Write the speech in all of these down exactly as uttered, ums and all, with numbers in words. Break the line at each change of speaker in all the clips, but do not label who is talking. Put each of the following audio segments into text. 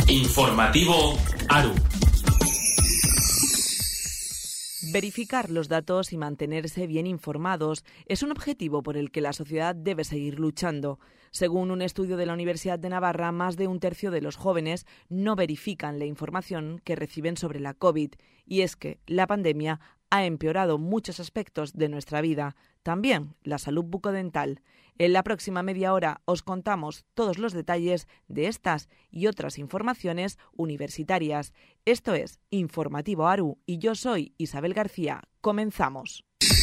Informativo ARU.
Verificar los datos y mantenerse bien informados es un objetivo por el que la sociedad debe seguir luchando. Según un estudio de la Universidad de Navarra, más de un tercio de los jóvenes no verifican la información que reciben sobre la COVID. Y es que la pandemia ha empeorado muchos aspectos de nuestra vida, también la salud bucodental. En la próxima media hora os contamos todos los detalles de estas y otras informaciones universitarias. Esto es Informativo ARU y yo soy Isabel García. Comenzamos.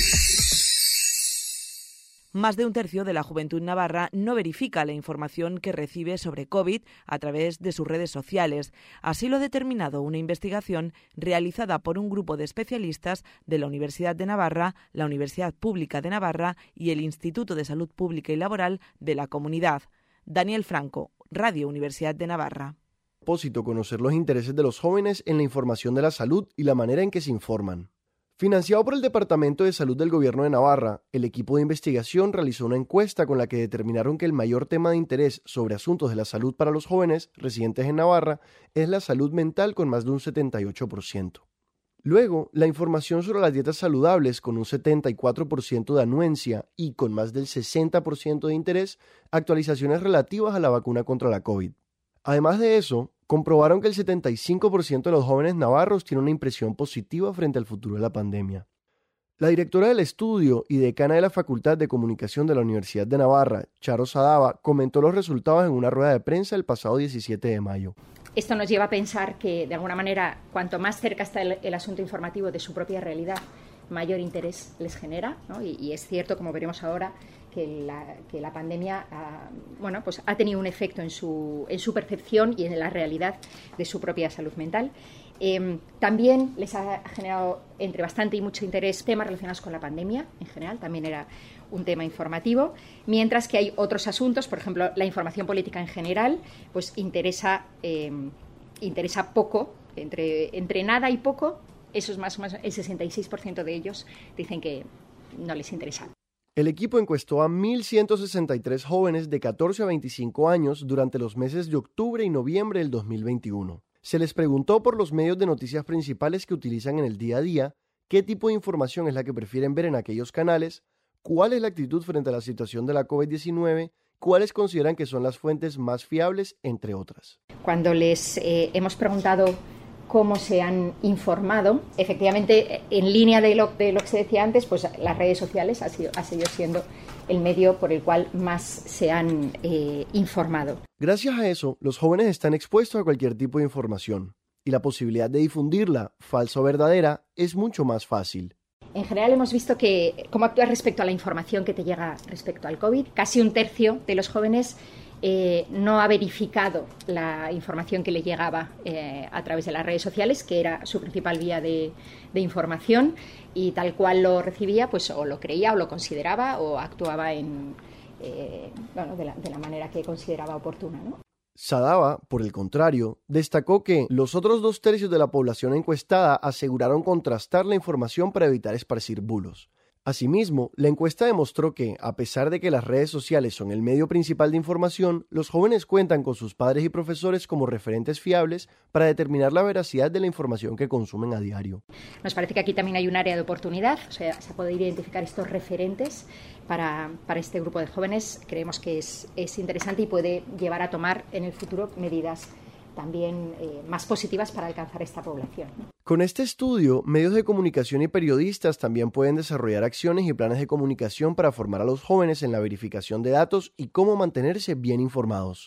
Más de un tercio de la juventud navarra no verifica la información que recibe sobre COVID a través de sus redes sociales. Así lo ha determinado una investigación realizada por un grupo de especialistas de la Universidad de Navarra, la Universidad Pública de Navarra y el Instituto de Salud Pública y Laboral de la Comunidad. Daniel Franco, Radio Universidad de Navarra.
Propósito, conocer los intereses de los jóvenes en la información de la salud y la manera en que se informan. Financiado por el Departamento de Salud del Gobierno de Navarra, el equipo de investigación realizó una encuesta con la que determinaron que el mayor tema de interés sobre asuntos de la salud para los jóvenes residentes en Navarra es la salud mental con más de un setenta y ocho por ciento. Luego, la información sobre las dietas saludables con un setenta y cuatro por ciento de anuencia y con más del sesenta por ciento de interés, actualizaciones relativas a la vacuna contra la COVID. Además de eso, comprobaron que el setenta y cinco por ciento de los jóvenes navarros tiene una impresión positiva frente al futuro de la pandemia. La directora del estudio y decana de la Facultad de Comunicación de la Universidad de Navarra, Charo Sadava, comentó los resultados en una rueda de prensa el pasado diecisiete de mayo.
Esto nos lleva a pensar que, de alguna manera, cuanto más cerca está el, el asunto informativo de su propia realidad, mayor interés les genera, ¿no? Y, y es cierto, como veremos ahora, que la, que la pandemia ha, bueno, pues ha tenido un efecto en su, en su percepción y en la realidad de su propia salud mental. Eh, también les ha generado entre bastante y mucho interés temas relacionados con la pandemia en general, también era un tema informativo, mientras que hay otros asuntos, por ejemplo, la información política en general, pues interesa, eh, interesa poco, entre, entre nada y poco, eso es más o menos el sesenta y seis por ciento de ellos dicen que no les interesa.
El equipo encuestó a mil ciento sesenta y tres jóvenes de catorce a veinticinco años durante los meses de octubre y noviembre del dos mil veintiuno. Se les preguntó por los medios de noticias principales que utilizan en el día a día, qué tipo de información es la que prefieren ver en aquellos canales, cuál es la actitud frente a la situación de la COVID diecinueve, cuáles consideran que son las fuentes más fiables, entre otras.
Cuando les eh, hemos preguntado cómo se han informado, efectivamente, en línea de lo, de lo que se decía antes, pues las redes sociales ha, sido, ha seguido siendo el medio por el cual más se han eh, informado.
Gracias a eso, los jóvenes están expuestos a cualquier tipo de información y la posibilidad de difundirla, falsa o verdadera, es mucho más fácil.
En general hemos visto que cómo actúas respecto a la información que te llega respecto al COVID. Casi un tercio de los jóvenes Eh, no ha verificado la información que le llegaba eh, a través de las redes sociales, que era su principal vía de, de información, y tal cual lo recibía, pues o lo creía o lo consideraba o actuaba en, eh, bueno, de, la, de la manera que consideraba oportuna, ¿no?
Sadava, por el contrario, destacó que los otros dos tercios de la población encuestada aseguraron contrastar la información para evitar esparcir bulos. Asimismo, la encuesta demostró que, a pesar de que las redes sociales son el medio principal de información, los jóvenes cuentan con sus padres y profesores como referentes fiables para determinar la veracidad de la información que consumen a diario.
Nos parece que aquí también hay un área de oportunidad, o sea, se puede identificar estos referentes para, para este grupo de jóvenes. Creemos que es, es interesante y puede llevar a tomar en el futuro medidas también eh, más positivas para alcanzar esta población, ¿no?
Con este estudio, medios de comunicación y periodistas también pueden desarrollar acciones y planes de comunicación para formar a los jóvenes en la verificación de datos y cómo mantenerse bien informados.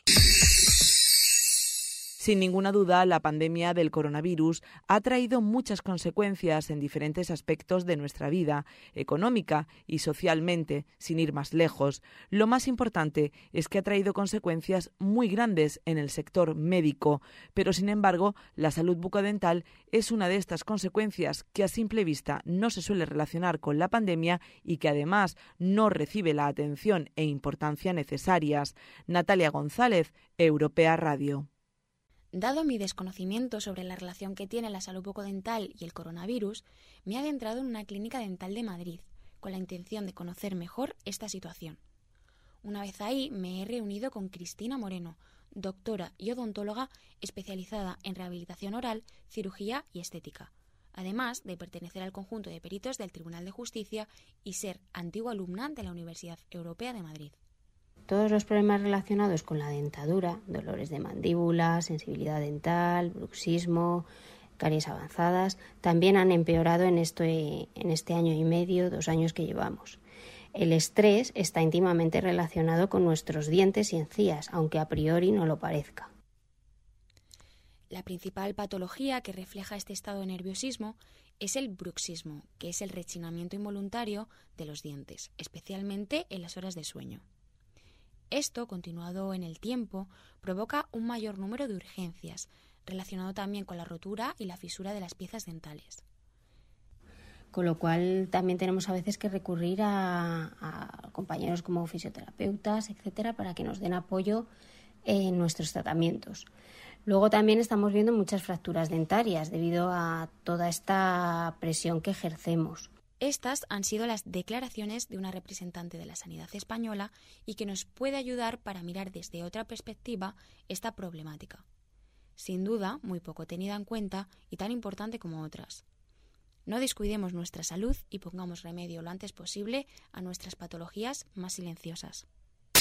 Sin ninguna duda, la pandemia del coronavirus ha traído muchas consecuencias en diferentes aspectos de nuestra vida, económica y socialmente, sin ir más lejos. Lo más importante es que ha traído consecuencias muy grandes en el sector médico, pero sin embargo, la salud bucodental es una de estas consecuencias que a simple vista no se suele relacionar con la pandemia y que además no recibe la atención e importancia necesarias. Natalia González, Europea Radio.
Dado mi desconocimiento sobre la relación que tiene la salud bucodental y el coronavirus, me he adentrado en una clínica dental de Madrid, con la intención de conocer mejor esta situación. Una vez ahí, me he reunido con Cristina Moreno, doctora y odontóloga especializada en rehabilitación oral, cirugía y estética, además de pertenecer al conjunto de peritos del Tribunal de Justicia y ser antigua alumna de la Universidad Europea de Madrid.
Todos los problemas relacionados con la dentadura, dolores de mandíbula, sensibilidad dental, bruxismo, caries avanzadas, también han empeorado en este, en este año y medio, dos años que llevamos. El estrés está íntimamente relacionado con nuestros dientes y encías, aunque a priori no lo parezca.
La principal patología que refleja este estado de nerviosismo es el bruxismo, que es el rechinamiento involuntario de los dientes, especialmente en las horas de sueño. Esto, continuado en el tiempo, provoca un mayor número de urgencias, relacionado también con la rotura y la fisura de las piezas dentales.
Con lo cual también tenemos a veces que recurrir a, a compañeros como fisioterapeutas, etcétera, para que nos den apoyo en nuestros tratamientos. Luego también estamos viendo muchas fracturas dentarias debido a toda esta presión que ejercemos.
Estas han sido las declaraciones de una representante de la sanidad española y que nos puede ayudar para mirar desde otra perspectiva esta problemática. Sin duda, muy poco tenida en cuenta y tan importante como otras. No descuidemos nuestra salud y pongamos remedio lo antes posible a nuestras patologías más silenciosas.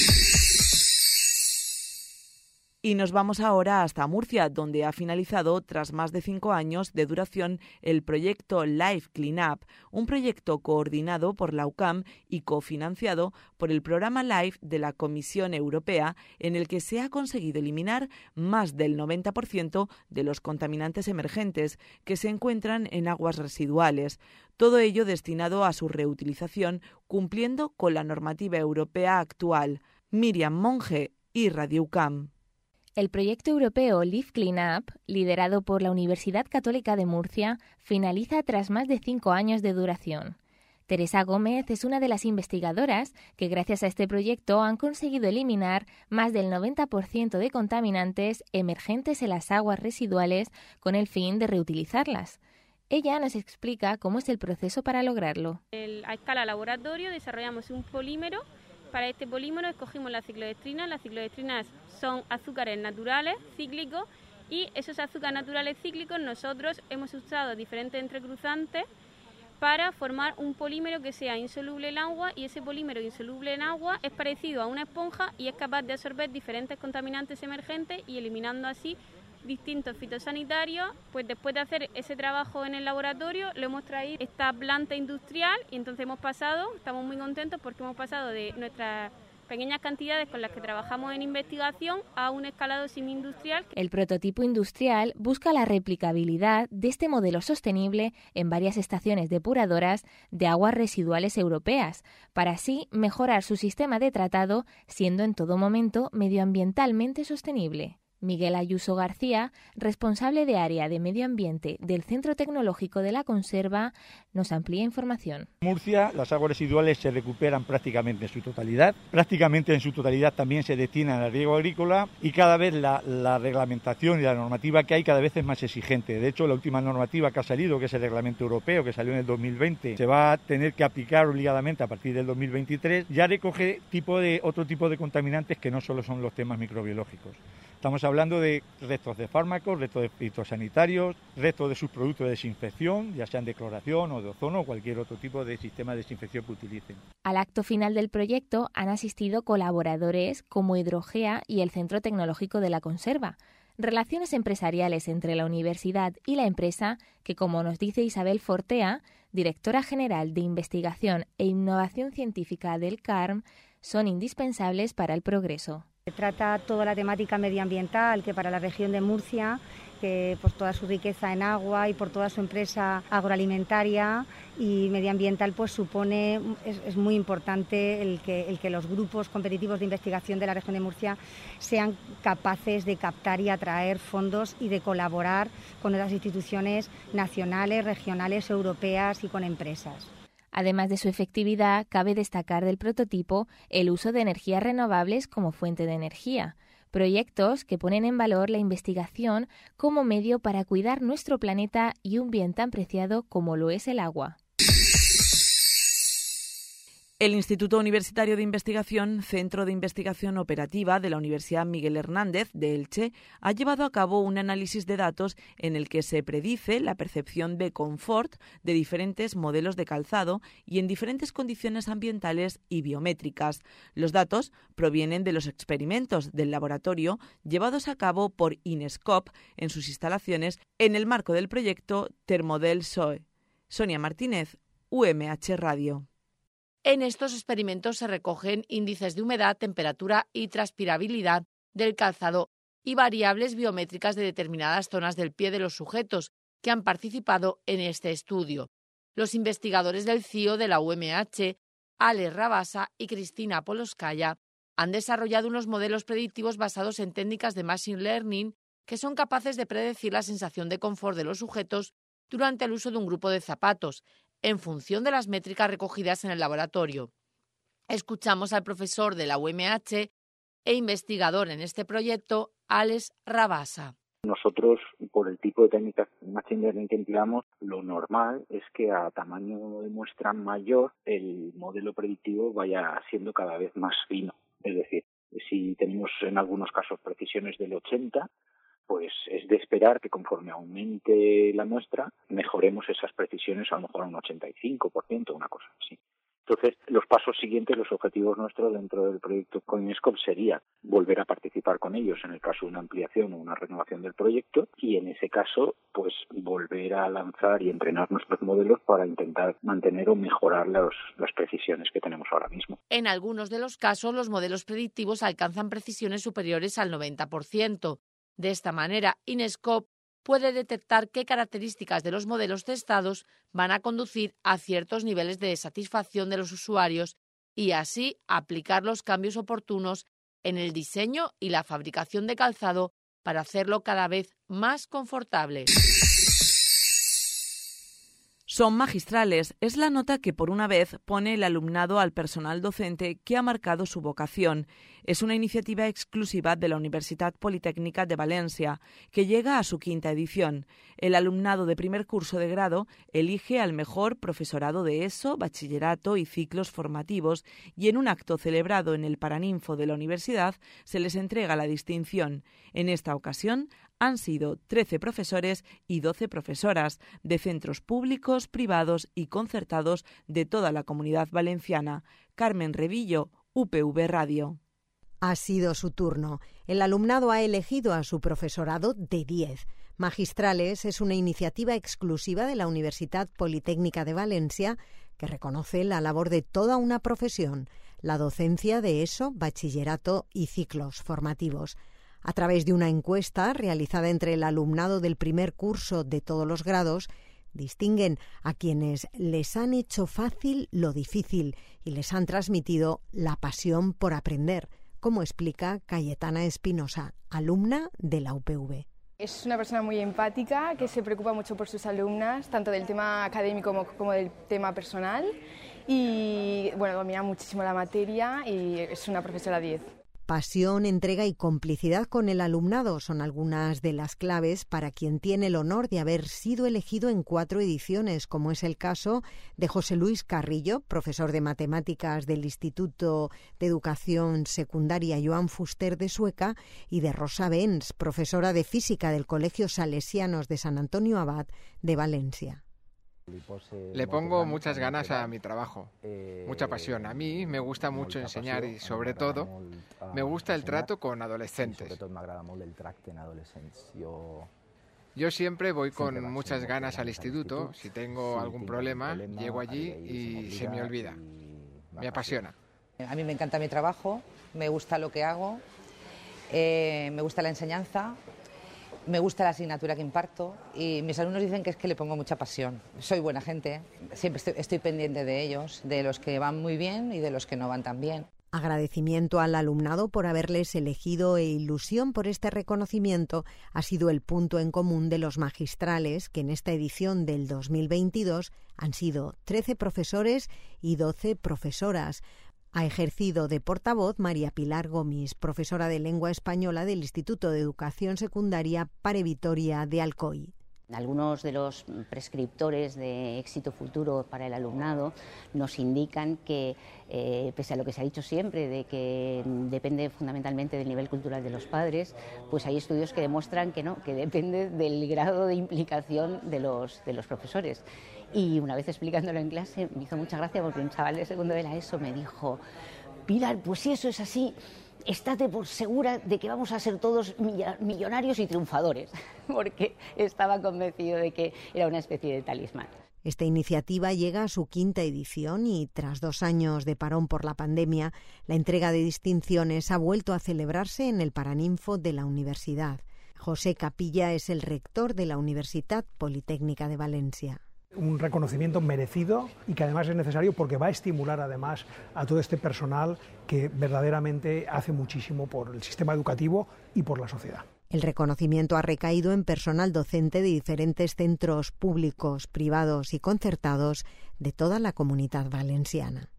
Y nos vamos ahora hasta Murcia, donde ha finalizado, tras más de cinco años de duración, el proyecto Life Cleanup, un proyecto coordinado por la U C A M y cofinanciado por el programa Life de la Comisión Europea, en el que se ha conseguido eliminar más del noventa por ciento de los contaminantes emergentes que se encuentran en aguas residuales. Todo ello destinado a su reutilización, cumpliendo con la normativa europea actual. Miriam Monge y Radio U C A M.
El proyecto europeo Life Cleanup, liderado por la Universidad Católica de Murcia, finaliza tras más de cinco años de duración. Teresa Gómez es una de las investigadoras que, gracias a este proyecto, han conseguido eliminar más del noventa por ciento de contaminantes emergentes en las aguas residuales con el fin de reutilizarlas. Ella nos explica cómo es el proceso para lograrlo.
El, a escala laboratorio desarrollamos un polímero. Para este polímero escogimos las ciclodestrinas. Las ciclodestrinas son azúcares naturales cíclicos y esos azúcares naturales cíclicos nosotros hemos usado diferentes entrecruzantes para formar un polímero que sea insoluble en agua, y ese polímero insoluble en agua es parecido a una esponja y es capaz de absorber diferentes contaminantes emergentes y eliminando así distintos fitosanitarios. Pues después de hacer ese trabajo en el laboratorio lo hemos traído a esta planta industrial y entonces hemos pasado, estamos muy contentos porque hemos pasado de nuestras pequeñas cantidades con las que trabajamos en investigación a un escalado semi-industrial.
El prototipo industrial busca la replicabilidad de este modelo sostenible en varias estaciones depuradoras de aguas residuales europeas, para así mejorar su sistema de tratado, siendo en todo momento medioambientalmente sostenible. Miguel Ayuso García, responsable de área de medio ambiente del Centro Tecnológico de la Conserva, nos amplía información.
En Murcia, las aguas residuales se recuperan prácticamente en su totalidad. Prácticamente en su totalidad también se destinan al riego agrícola y cada vez la, la reglamentación y la normativa que hay cada vez es más exigente. De hecho, la última normativa que ha salido, que es el reglamento europeo, que salió en el dos mil veinte, se va a tener que aplicar obligadamente a partir del dos mil veintitrés, ya recoge tipo de, otro tipo de contaminantes que no solo son los temas microbiológicos. Estamos hablando de restos de fármacos, restos de fitosanitarios, restos de sus productos de desinfección, ya sean de cloración o de ozono o cualquier otro tipo de sistema de desinfección que utilicen.
Al acto final del proyecto han asistido colaboradores como Hidrogea y el Centro Tecnológico de la Conserva. Relaciones empresariales entre la universidad y la empresa que, como nos dice Isabel Fortea, directora general de Investigación e Innovación Científica del C A R M, son indispensables para el progreso.
Trata toda la temática medioambiental que para la región de Murcia, que por toda su riqueza en agua y por toda su empresa agroalimentaria y medioambiental, pues supone, es, es muy importante el que, el que los grupos competitivos de investigación de la región de Murcia sean capaces de captar y atraer fondos y de colaborar con otras instituciones nacionales, regionales, europeas y con empresas.
Además de su efectividad, cabe destacar del prototipo el uso de energías renovables como fuente de energía, proyectos que ponen en valor la investigación como medio para cuidar nuestro planeta y un bien tan preciado como lo es el agua.
El Instituto Universitario de Investigación, Centro de Investigación Operativa de la Universidad Miguel Hernández de Elche, ha llevado a cabo un análisis de datos en el que se predice la percepción de confort de diferentes modelos de calzado y en diferentes condiciones ambientales y biométricas. Los datos provienen de los experimentos del laboratorio llevados a cabo por Inescop en sus instalaciones en el marco del proyecto Thermodel S O E. Sonia Martínez, U M H Radio.
En estos experimentos se recogen índices de humedad, temperatura y transpirabilidad del calzado y variables biométricas de determinadas zonas del pie de los sujetos que han participado en este estudio. Los investigadores del C I O de la U M H, Alex Rabasa y Cristina Poloskaya, han desarrollado unos modelos predictivos basados en técnicas de Machine Learning que son capaces de predecir la sensación de confort de los sujetos durante el uso de un grupo de zapatos, en función de las métricas recogidas en el laboratorio. Escuchamos al profesor de la U M H e investigador en este proyecto, Alex Rabasa.
Nosotros, por el tipo de técnicas de Machine Learning que empleamos, lo normal es que a tamaño de muestra mayor el modelo predictivo vaya siendo cada vez más fino. Es decir, si tenemos en algunos casos precisiones del ochenta, pues es de esperar que conforme aumente la muestra, mejoremos esas precisiones a lo mejor a un ochenta y cinco por ciento, una cosa así. Entonces, los pasos siguientes, los objetivos nuestros dentro del proyecto con Inescop sería volver a participar con ellos en el caso de una ampliación o una renovación del proyecto y en ese caso, pues volver a lanzar y entrenar nuestros modelos para intentar mantener o mejorar los, las precisiones que tenemos ahora mismo.
En algunos de los casos, los modelos predictivos alcanzan precisiones superiores al noventa por ciento. De esta manera, Inescop puede detectar qué características de los modelos testados van a conducir a ciertos niveles de satisfacción de los usuarios y así aplicar los cambios oportunos en el diseño y la fabricación de calzado para hacerlo cada vez más confortable.
Son magistrales es la nota que por una vez pone el alumnado al personal docente que ha marcado su vocación. Es una iniciativa exclusiva de la Universitat Politécnica de Valencia, que llega a su quinta edición. El alumnado de primer curso de grado elige al mejor profesorado de ESO, bachillerato y ciclos formativos y en un acto celebrado en el Paraninfo de la universidad se les entrega la distinción. En esta ocasión han sido trece profesores y doce profesoras de centros públicos, privados y concertados de toda la Comunidad Valenciana. Carmen Revillo, U P V Radio.
Ha sido su turno. El alumnado ha elegido a su profesorado de diez. Magistrales es una iniciativa exclusiva de la Universitat Politécnica de Valencia que reconoce la labor de toda una profesión, la docencia de ESO, bachillerato y ciclos formativos. A través de una encuesta realizada entre el alumnado del primer curso de todos los grados, distinguen a quienes les han hecho fácil lo difícil y les han transmitido la pasión por aprender, como explica Cayetana Espinosa, alumna de la U P V.
Es una persona muy empática que se preocupa mucho por sus alumnas, tanto del tema académico como, como del tema personal, y bueno, domina muchísimo la materia y es una profesora diez.
Pasión, entrega y complicidad con el alumnado son algunas de las claves para quien tiene el honor de haber sido elegido en cuatro ediciones, como es el caso de José Luis Carrillo, profesor de matemáticas del Instituto de Educación Secundaria Joan Fuster de Sueca, y de Rosa Benz, profesora de física del Colegio Salesianos de San Antonio Abad de Valencia.
Le pongo muchas ganas a mi trabajo, mucha pasión. A mí me gusta mucho enseñar y, sobre todo, me gusta el trato con adolescentes. Yo siempre voy con muchas ganas al instituto. Si tengo algún problema, llego allí y se me olvida. Me apasiona.
A mí me encanta mi trabajo, me gusta lo que hago, eh, me gusta la enseñanza. Me gusta la asignatura que imparto y mis alumnos dicen que es que le pongo mucha pasión. Soy buena gente, siempre estoy, estoy pendiente de ellos, de los que van muy bien y de los que no van tan bien.
Agradecimiento al alumnado por haberles elegido e ilusión por este reconocimiento ha sido el punto en común de los magistrales, que en esta edición del dos mil veintidós han sido trece profesores y doce profesoras. Ha ejercido de portavoz María Pilar Gomis, profesora de lengua española del Instituto de Educación Secundaria Pare Vitoria de Alcoy.
Algunos de los prescriptores de éxito futuro para el alumnado nos indican que, eh, pese a lo que se ha dicho siempre, de que depende fundamentalmente del nivel cultural de los padres, pues hay estudios que demuestran que no, que depende del grado de implicación de los, de los profesores. Y una vez explicándolo en clase me hizo mucha gracia porque un chaval de segundo de la ESO me dijo: Pilar, pues si eso es así, estate por segura de que vamos a ser todos millonarios y triunfadores, porque estaba convencido de que era una especie de talismán.
Esta iniciativa llega a su quinta edición y, tras dos años de parón por la pandemia, la entrega de distinciones ha vuelto a celebrarse en el Paraninfo de la universidad. José Capilla es el rector de la Universitat Politécnica de Valencia.
Un reconocimiento merecido y que además es necesario porque va a estimular además a todo este personal que verdaderamente hace muchísimo por el sistema educativo y por la sociedad.
El reconocimiento ha recaído en personal docente de diferentes centros públicos, privados y concertados de toda la Comunidad Valenciana.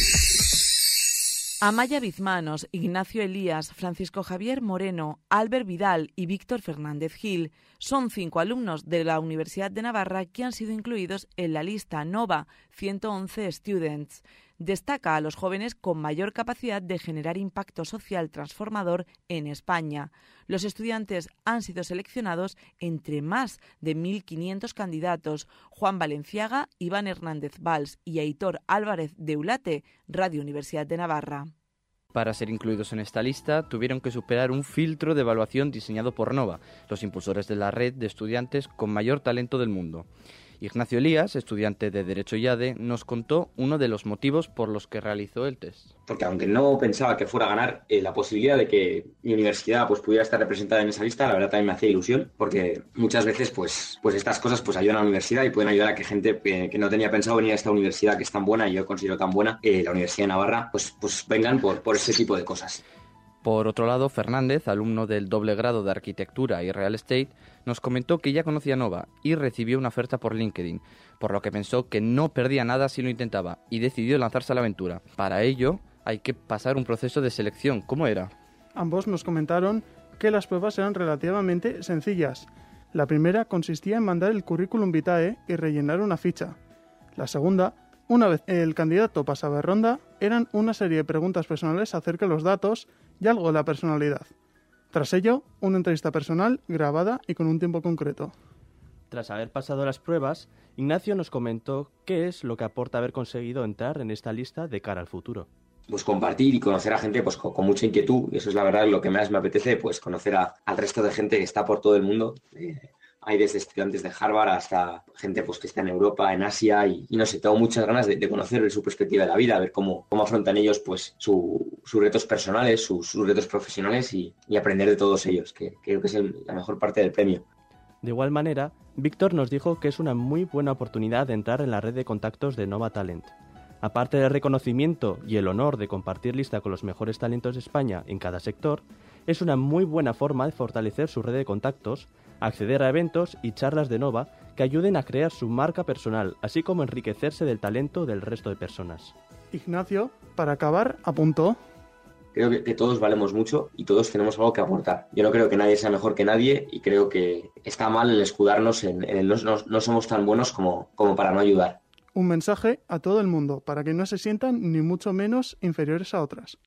Amaya Bizmanos, Ignacio Elías, Francisco Javier Moreno, Albert Vidal y Víctor Fernández Gil son cinco alumnos de la Universidad de Navarra que han sido incluidos en la lista Nova ciento once Students. Destaca a los jóvenes con mayor capacidad de generar impacto social transformador en España. Los estudiantes han sido seleccionados entre más de mil quinientos candidatos. Juan Valenciaga, Iván Hernández Valls y Aitor Álvarez de Ulate, Radio Universidad de Navarra.
Para ser incluidos en esta lista, tuvieron que superar un filtro de evaluación diseñado por Nova, los impulsores de la red de estudiantes con mayor talento del mundo. Ignacio Elías, estudiante de Derecho y A D E, nos contó uno de los motivos por los que realizó el test.
Porque aunque no pensaba que fuera a ganar, eh, la posibilidad de que mi universidad pues, pudiera estar representada en esa lista, la verdad también me hacía ilusión, porque muchas veces pues, pues estas cosas pues, ayudan a la universidad y pueden ayudar a que gente que, que no tenía pensado venir a esta universidad que es tan buena y yo considero tan buena, eh, la Universidad de Navarra, pues, pues vengan por, por ese tipo de cosas.
Por otro lado, Fernández, alumno del doble grado de Arquitectura y Real Estate, nos comentó que ya conocía Nova y recibió una oferta por LinkedIn, por lo que pensó que no perdía nada si lo intentaba y decidió lanzarse a la aventura. Para ello, hay que pasar un proceso de selección. ¿Cómo era?
Ambos nos comentaron que las pruebas eran relativamente sencillas. La primera consistía en mandar el currículum vitae y rellenar una ficha. La segunda, una vez el candidato pasaba de ronda, eran una serie de preguntas personales acerca de los datos y algo de la personalidad. Tras ello, una entrevista personal grabada y con un tiempo concreto.
Tras haber pasado las pruebas, Ignacio nos comentó qué es lo que aporta haber conseguido entrar en esta lista de cara al futuro.
Pues compartir y conocer a gente pues con, con mucha inquietud, y eso es la verdad lo que más me apetece, pues conocer a, al resto de gente que está por todo el mundo. Eh, hay desde estudiantes de Harvard hasta gente pues que está en Europa, en Asia y, y no sé, tengo muchas ganas de, de conocer su perspectiva de la vida, a ver cómo, cómo afrontan ellos pues su, sus retos personales, sus, sus retos profesionales y, y aprender de todos ellos, que, que creo que es el, la mejor parte del premio.
De igual manera, Víctor nos dijo que es una muy buena oportunidad de entrar en la red de contactos de Nova Talent. Aparte del reconocimiento y el honor de compartir lista con los mejores talentos de España en cada sector, es una muy buena forma de fortalecer su red de contactos, acceder a eventos y charlas de Nova que ayuden a crear su marca personal, así como enriquecerse del talento del resto de personas.
Ignacio, para acabar, apuntó:
creo que, que todos valemos mucho y todos tenemos algo que aportar. Yo no creo que nadie sea mejor que nadie y creo que está mal el escudarnos en, en el no, no, no somos tan buenos como, como para no ayudar.
Un mensaje a todo el mundo para que no se sientan ni mucho menos inferiores a otras.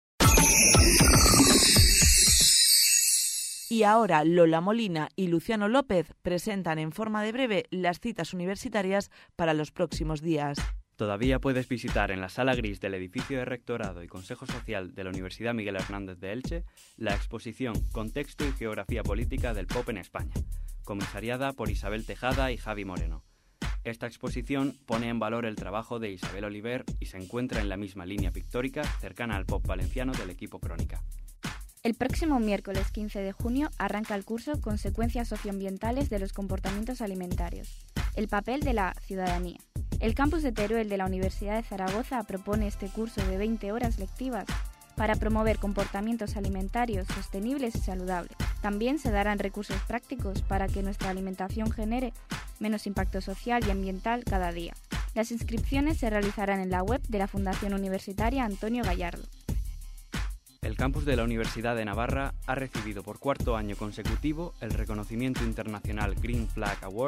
Y ahora Lola Molina y Luciano López presentan en forma de breve las citas universitarias para los próximos días.
Todavía puedes visitar en la sala gris del edificio de Rectorado y Consejo Social de la Universidad Miguel Hernández de Elche la exposición Contexto y Geografía Política del Pop en España, comisariada por Isabel Tejada y Javi Moreno. Esta exposición pone en valor el trabajo de Isabel Oliver y se encuentra en la misma línea pictórica cercana al pop valenciano del equipo Crónica.
El próximo miércoles quince de junio arranca el curso Consecuencias socioambientales de los comportamientos alimentarios. El papel de la ciudadanía. El campus de Teruel de la Universidad de Zaragoza propone este curso de veinte horas lectivas para promover comportamientos alimentarios sostenibles y saludables. También se darán recursos prácticos para que nuestra alimentación genere menos impacto social y ambiental cada día. Las inscripciones se realizarán en la web de la Fundación Universitaria Antonio Gallardo.
El campus de la Universidad de Navarra ha recibido por cuarto año consecutivo el reconocimiento internacional Green Flag Award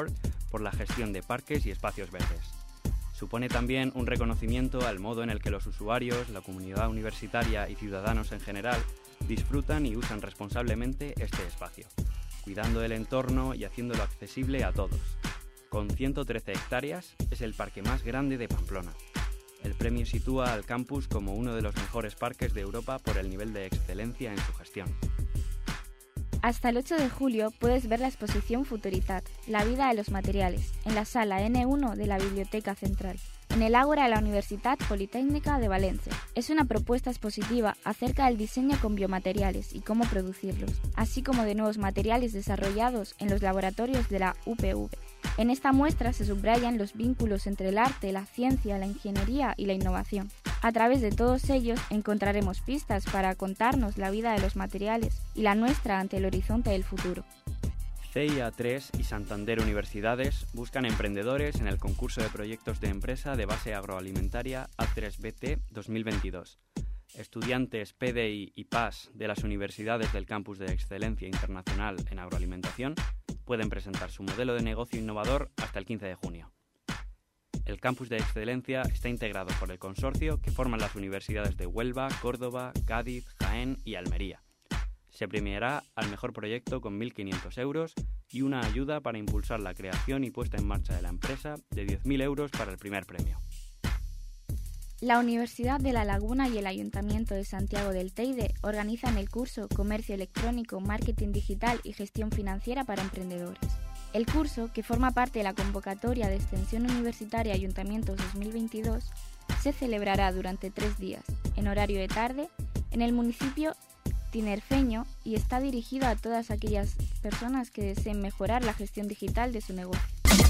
por la gestión de parques y espacios verdes. Supone también un reconocimiento al modo en el que los usuarios, la comunidad universitaria y ciudadanos en general disfrutan y usan responsablemente este espacio, cuidando del entorno y haciéndolo accesible a todos. Con ciento trece hectáreas, es el parque más grande de Pamplona. El premio sitúa al campus como uno de los mejores parques de Europa por el nivel de excelencia en su gestión.
Hasta el ocho de julio puedes ver la exposición Futuritat, la vida de los materiales, en la sala ene uno de la Biblioteca Central, en el Ágora de la Universitat Politécnica de Valencia. Es una propuesta expositiva acerca del diseño con biomateriales y cómo producirlos, así como de nuevos materiales desarrollados en los laboratorios de la U P V. En esta muestra se subrayan los vínculos entre el arte, la ciencia, la ingeniería y la innovación. A través de todos ellos encontraremos pistas para contarnos la vida de los materiales y la nuestra ante el horizonte del futuro.
C I A tres y Santander Universidades buscan emprendedores en el concurso de proyectos de empresa de base agroalimentaria A tres B T dos mil veintidós. Estudiantes P D I y P A S de las universidades del Campus de Excelencia Internacional en Agroalimentación pueden presentar su modelo de negocio innovador hasta el quince de junio. El Campus de Excelencia está integrado por el consorcio que forman las universidades de Huelva, Córdoba, Cádiz, Jaén y Almería. Se premiará al mejor proyecto con mil quinientos euros y una ayuda para impulsar la creación y puesta en marcha de la empresa de diez mil euros para el primer premio.
La Universidad de La Laguna y el Ayuntamiento de Santiago del Teide organizan el curso Comercio Electrónico, Marketing Digital y Gestión Financiera para Emprendedores. El curso, que forma parte de la convocatoria de Extensión Universitaria Ayuntamientos dos mil veintidós, se celebrará durante tres días, en horario de tarde, en el municipio tinerfeño y está dirigido a todas aquellas personas que deseen mejorar la gestión digital de su negocio.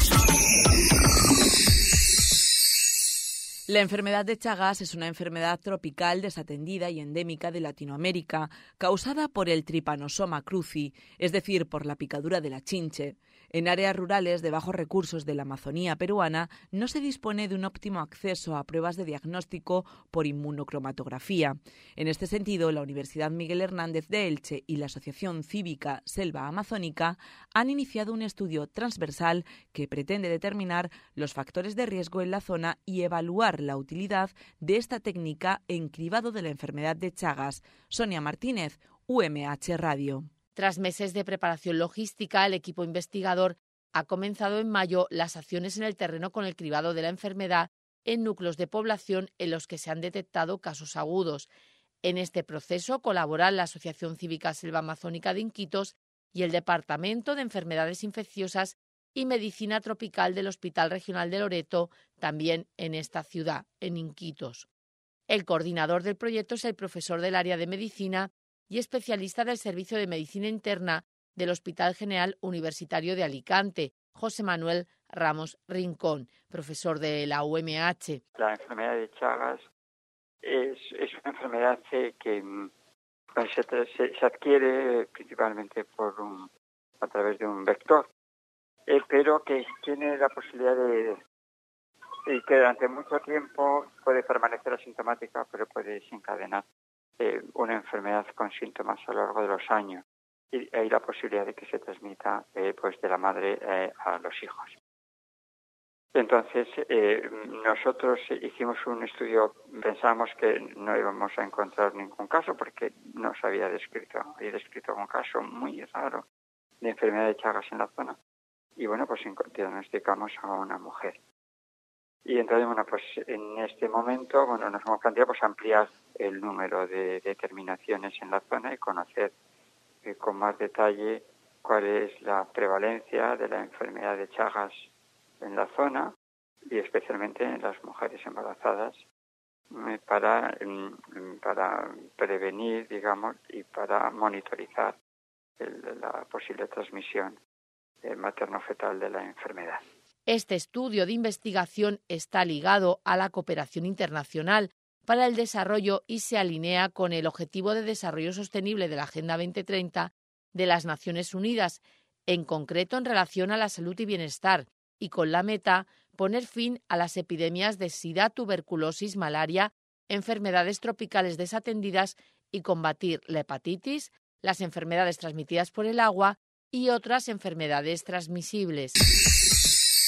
La enfermedad de Chagas es una enfermedad tropical desatendida y endémica de Latinoamérica, causada por el Trypanosoma cruzi, es decir, por la picadura de la chinche. En áreas rurales de bajos recursos de la Amazonía peruana no se dispone de un óptimo acceso a pruebas de diagnóstico por inmunocromatografía. En este sentido, la Universidad Miguel Hernández de Elche y la Asociación Cívica Selva Amazónica han iniciado un estudio transversal que pretende determinar los factores de riesgo en la zona y evaluar la utilidad de esta técnica en cribado de la enfermedad de Chagas. Sonia Martínez, U M H Radio.
Tras meses de preparación logística, el equipo investigador ha comenzado en mayo las acciones en el terreno con el cribado de la enfermedad en núcleos de población en los que se han detectado casos agudos. En este proceso colaboran la Asociación Cívica Selva Amazónica de Inquitos y el Departamento de Enfermedades Infecciosas y Medicina Tropical del Hospital Regional de Loreto, también en esta ciudad, en Inquitos. El coordinador del proyecto es el profesor del área de Medicina y especialista del Servicio de Medicina Interna del Hospital General Universitario de Alicante, José Manuel Ramos Rincón, profesor de la U M H.
La enfermedad de Chagas es, es una enfermedad que, que se, se, se adquiere principalmente por un, a través de un vector, eh, pero que tiene la posibilidad de, de que durante mucho tiempo puede permanecer asintomática, pero puede desencadenar eh, una enfermedad con síntomas a lo largo de los años. Y hay la posibilidad de que se transmita eh, pues de la madre eh, a los hijos. Entonces, eh, nosotros hicimos un estudio, pensábamos que no íbamos a encontrar ningún caso porque no se había descrito, había descrito un caso muy raro de enfermedad de Chagas en la zona. Y bueno, pues diagnosticamos a una mujer. Y entonces, bueno, pues en este momento, bueno, nos hemos planteado pues ampliar el número de determinaciones en la zona y conocer eh, con más detalle cuál es la prevalencia de la enfermedad de Chagas en la zona y especialmente en las mujeres embarazadas eh, para, mm, para prevenir, digamos, y para monitorizar el, la posible transmisión eh, materno-fetal de la enfermedad.
Este estudio de investigación está ligado a la cooperación internacional para el desarrollo y se alinea con el Objetivo de Desarrollo Sostenible de la Agenda veinte treinta de las Naciones Unidas, en concreto en relación a la salud y bienestar, y con la meta poner fin a las epidemias de sida, tuberculosis, malaria, enfermedades tropicales desatendidas y combatir la hepatitis, las enfermedades transmitidas por el agua y otras enfermedades transmisibles.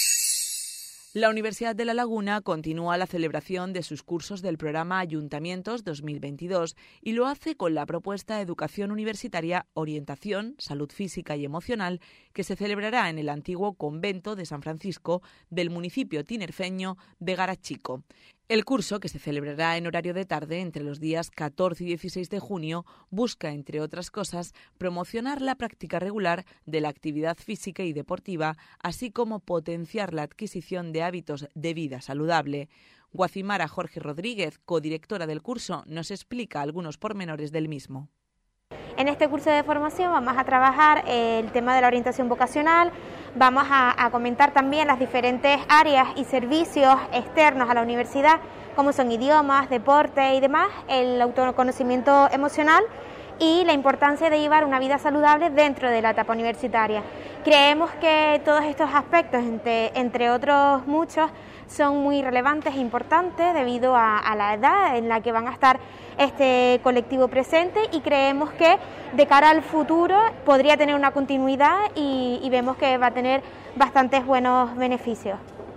La Universidad de La Laguna continúa la celebración de sus cursos del programa Ayuntamientos dos mil veintidós y lo hace con la propuesta Educación Universitaria, Orientación, Salud Física y Emocional, que se celebrará en el antiguo convento de San Francisco del municipio tinerfeño de Garachico. El curso, que se celebrará en horario de tarde entre los días catorce y dieciséis de junio, busca, entre otras cosas, promocionar la práctica regular de la actividad física y deportiva, así como potenciar la adquisición de hábitos de vida saludable. Guacimara Jorge Rodríguez, codirectora del curso, nos explica algunos pormenores del mismo.
En este curso de formación vamos a trabajar el tema de la orientación vocacional, vamos a, a comentar también las diferentes áreas y servicios externos a la universidad, como son idiomas, deporte y demás, el autoconocimiento emocional y la importancia de llevar una vida saludable dentro de la etapa universitaria. Creemos que todos estos aspectos, entre, entre otros muchos, son muy relevantes e importantes debido a, a la edad en la que van a estar este colectivo presente, y creemos que de cara al futuro podría tener una continuidad y, y vemos que va a tener bastantes buenos beneficios.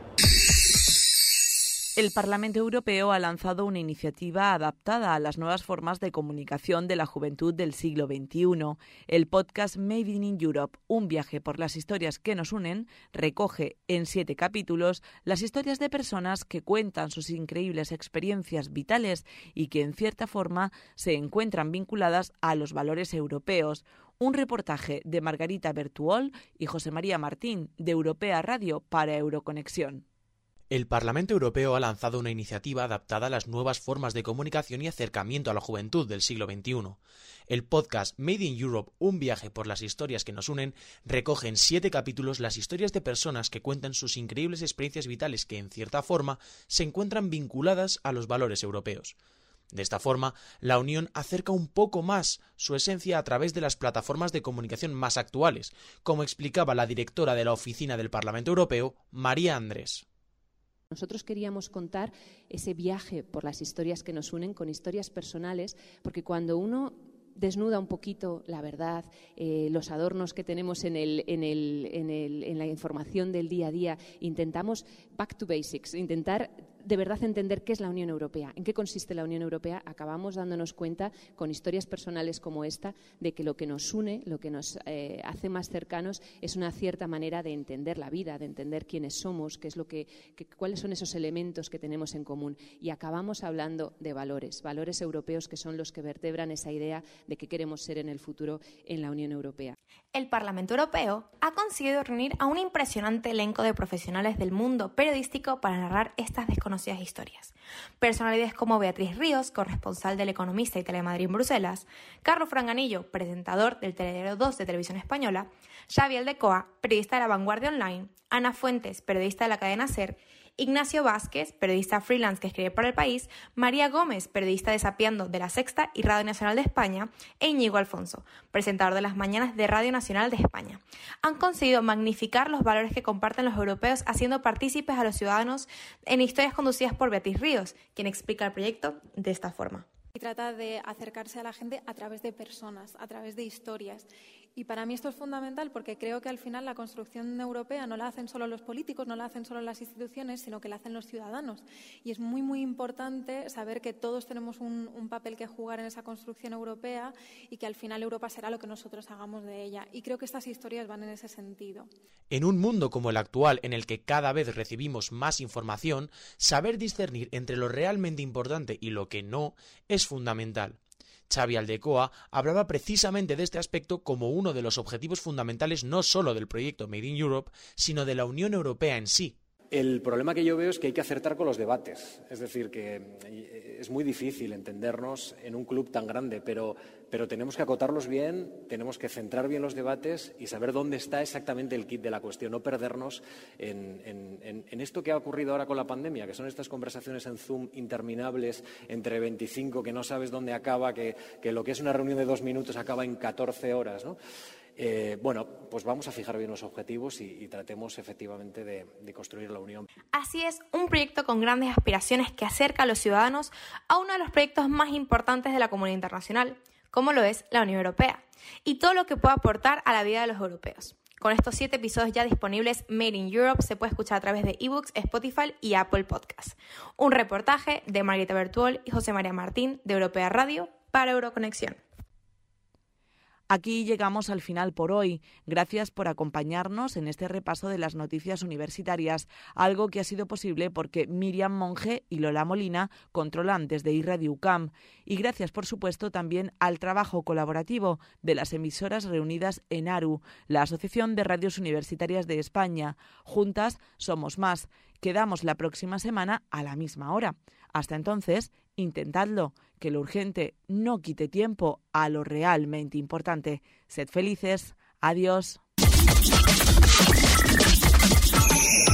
El Parlamento Europeo ha lanzado una iniciativa adaptada a las nuevas formas de comunicación de la juventud del siglo veintiuno. El podcast Made in Europe, un viaje por las historias que nos unen, recoge en siete capítulos las historias de personas que cuentan sus increíbles experiencias vitales y que en cierta forma se encuentran vinculadas a los valores europeos. Un reportaje de Margarita Bertuol y José María Martín de Europea Radio para Euroconexión.
El Parlamento Europeo ha lanzado una iniciativa adaptada a las nuevas formas de comunicación y acercamiento a la juventud del siglo veintiuno. El podcast Made in Europe, un viaje por las historias que nos unen, recoge en siete capítulos las historias de personas que cuentan sus increíbles experiencias vitales que, en cierta forma, se encuentran vinculadas a los valores europeos. De esta forma, la Unión acerca un poco más su esencia a través de las plataformas de comunicación más actuales, como explicaba la directora de la Oficina del Parlamento Europeo, María Andrés.
Nosotros queríamos contar ese viaje por las historias que nos unen con historias personales, porque cuando uno desnuda un poquito la verdad, eh, los adornos que tenemos en, el, en, el, en, el, en la información del día a día, intentamos back to basics, intentar de verdad entender qué es la Unión Europea, en qué consiste la Unión Europea, acabamos dándonos cuenta con historias personales como esta de que lo que nos une, lo que nos eh, hace más cercanos es una cierta manera de entender la vida, de entender quiénes somos, qué es lo que, que, cuáles son esos elementos que tenemos en común, y acabamos hablando de valores, valores europeos que son los que vertebran esa idea de qué queremos ser en el futuro en la Unión Europea.
El Parlamento Europeo ha conseguido reunir a un impresionante elenco de profesionales del mundo periodístico para narrar estas desconocidas historias. Personalidades como Beatriz Ríos, corresponsal del Economista y Telemadrid en Bruselas, Carlos Franganillo, presentador del Telediario dos de Televisión Española, Xavi Aldecoa, periodista de La Vanguardia Online, Ana Fuentes, periodista de la cadena SER, Ignacio Vázquez, periodista freelance que escribe para El País, María Gómez, periodista de Sapiendo de La Sexta y Radio Nacional de España, e Íñigo Alfonso, presentador de las mañanas de Radio Nacional de España. Han conseguido magnificar los valores que comparten los europeos, haciendo partícipes a los ciudadanos en historias conducidas por Beatriz Ríos, quien explica el proyecto de esta forma.
Y trata de acercarse a la gente a través de personas, a través de historias. Y para mí esto es fundamental porque creo que al final la construcción europea no la hacen solo los políticos, no la hacen solo las instituciones, sino que la hacen los ciudadanos. Y es muy, muy importante saber que todos tenemos un, un papel que jugar en esa construcción europea y que al final Europa será lo que nosotros hagamos de ella. Y creo que estas historias van en ese sentido.
En un mundo como el actual, en el que cada vez recibimos más información, saber discernir entre lo realmente importante y lo que no es fundamental. Xavi Aldecoa hablaba precisamente de este aspecto como uno de los objetivos fundamentales no solo del proyecto Made in Europe, sino de la Unión Europea en sí.
El problema que yo veo es que hay que acertar con los debates. Es decir, que es muy difícil entendernos en un club tan grande, pero, pero tenemos que acotarlos bien, tenemos que centrar bien los debates y saber dónde está exactamente el kit de la cuestión, no perdernos en, en, en, en esto que ha ocurrido ahora con la pandemia, que son estas conversaciones en Zoom interminables entre veinticinco, que no sabes dónde acaba, que, que lo que es una reunión de dos minutos acaba en catorce horas, ¿no? Eh, bueno, pues vamos a fijar bien los objetivos y, y tratemos efectivamente de, de construir la Unión.
Así es, un proyecto con grandes aspiraciones que acerca a los ciudadanos a uno de los proyectos más importantes de la comunidad internacional, como lo es la Unión Europea, y todo lo que pueda aportar a la vida de los europeos. Con estos siete episodios ya disponibles, Made in Europe se puede escuchar a través de ebooks, Spotify y Apple Podcasts. Un reportaje de Margarita Bertuol y José María Martín de Europea Radio para Euroconexión.
Aquí llegamos al final por hoy. Gracias por acompañarnos en este repaso de las noticias universitarias, algo que ha sido posible porque Miriam Monge y Lola Molina controlan desde iRadio U C A M. Y gracias, por supuesto, también al trabajo colaborativo de las emisoras reunidas en ARU, la Asociación de Radios Universitarias de España. Juntas somos más. Quedamos la próxima semana a la misma hora. Hasta entonces, intentadlo, que lo urgente no quite tiempo a lo realmente importante. Sed felices. Adiós.